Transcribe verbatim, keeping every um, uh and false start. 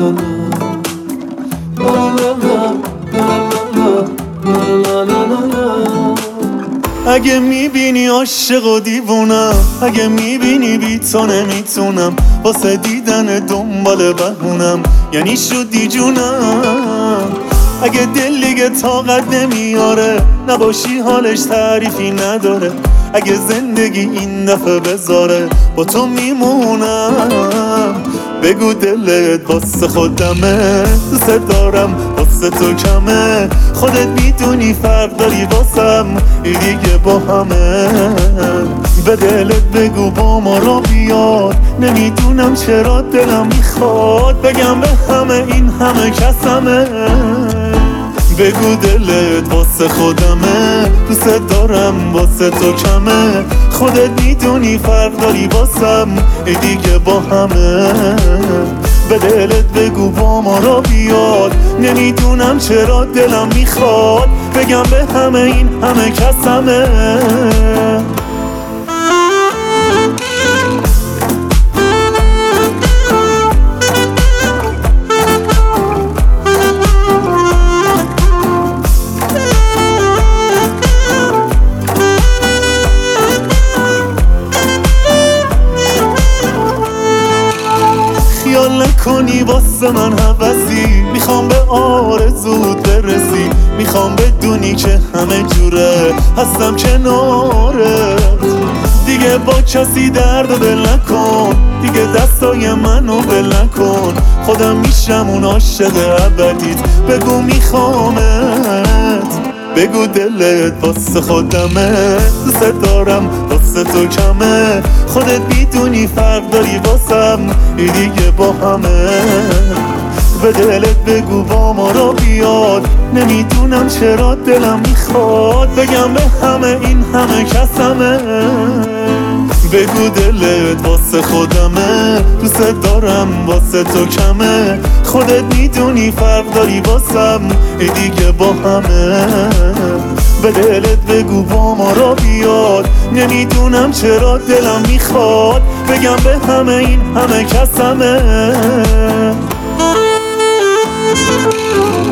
اگه میبینی عاشق و دیوونم، اگه میبینی بی تو نمیتونم، واسه دیدن دنبال بهونم، یعنی شدی جونم. اگه دل دیگه طاقت نمیاره، نباشی حالش تعریفی نداره، اگه زندگی این دفعه بذاره با تو میمونم. بگو دلت واسه خودمه، دوست دارم واسه تو کمه، خودت میدونی فرق داری واسم، ای دیگه با همه. به دلت بگو با ما را بیاد، نمیدونم چرا دلم میخواد بگم به همه این همه کسمه. بگو دلت واسه خودمه، دوست دارم واسه تو کمه، خودت میدونی فرق داری واسم، ای دیگه با همه. به دلت بگو با ما را بیاد، نمیدونم چرا دلم میخواد بگم به همه این همه کسمه. خیال نکنی واسه من هوسی، میخوام به آرزوت برسی، میخوام بدونی که همه جوره هستم کنارت. دیگه با کسی درد و دل نکن، دیگه دستای منو ول نکن، خودم میشم اون عاشق ابدیت، بگو میخوامت. بگو دلت واسه خودمه، دوست دارم واسه تو کمه، خودت میدونی فرق داری واسم، ای دیگه با همه. به دلت بگو با ما را بیاد، نمیدونم چرا دلم میخواد بگم به همه این همه کسمه. بگو دلت واسه خودمه، دوست دارم واسه تو کمه، خودت میدونی فرق داری واسم، ای دیگه با همه. به دلت بگو با ما را بیاد، نمیدونم چرا دلم میخواد بگم به همه این همه کسمه.